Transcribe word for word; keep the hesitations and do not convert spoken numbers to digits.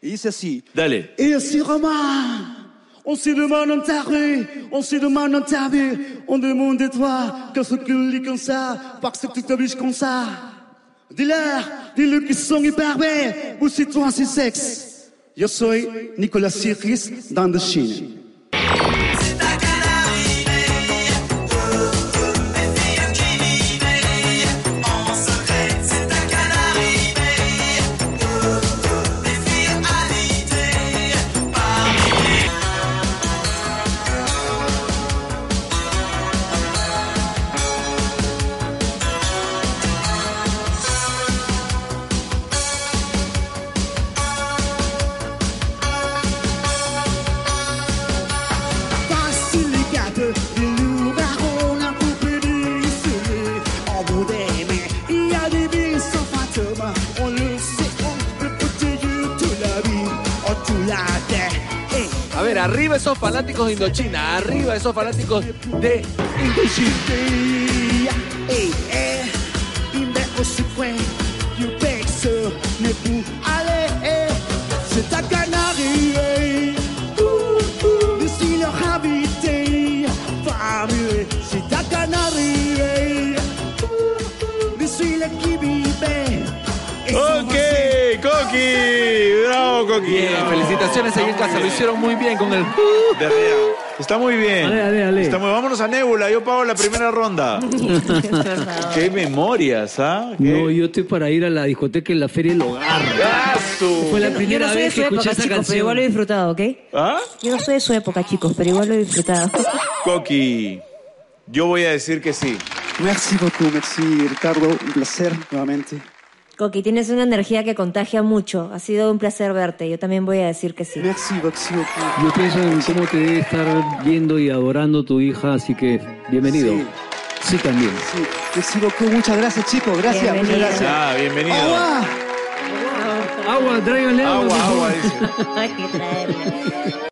Y dice así. Dale. Et si Romain, on se demande en ta rue, on se demande en ta vie, on demande de toi, qu'est-ce que tu dis comme ça, parce que tu t'habilles comme ça. Dis-leur, dis-le qu'ils sont hyper belles, ou c'est toi, c'est sexe. Yo soy Nicolas Sirkis d'Indochine. A ver, arriba esos fanáticos de Indochina, arriba esos fanáticos de Indochina. Ok, Coqui, bravo Coqui. Bien, bravo. felicitaciones ahí en casa, lo hicieron muy bien con el... De real. Está muy bien. Ale, ale, ale. Está muy... Vámonos a Nebula, yo pago la primera ronda. Qué memorias, ¿ah? ¿Qué? No, yo estoy para ir a la discoteca en la Feria del Hogar. ¡Gasto! Fue la Yo no primera soy de vez su que escuché época, esa chicos, pero igual lo he canción. disfrutado, ¿ok? ¿Ah? Yo no soy de su época, chicos, pero igual lo he disfrutado. Coqui, yo voy a decir que sí. Merci beaucoup, merci Ricardo, un placer nuevamente. Coqui, tienes una energía que contagia mucho. Ha sido un placer verte. Yo también voy a decir que sí. Merci, merci beaucoup. Yo pienso en cómo te debe estar viendo y adorando tu hija, así que bienvenido. Sí. Sí, también. Sí, merci beaucoup, muchas gracias chicos, gracias, muchas Bienvenido. gracias. Ah, bienvenido. ¡Agua! Agua, tráiganle agua. Agua, por favor. agua, dice. Hay que traerle.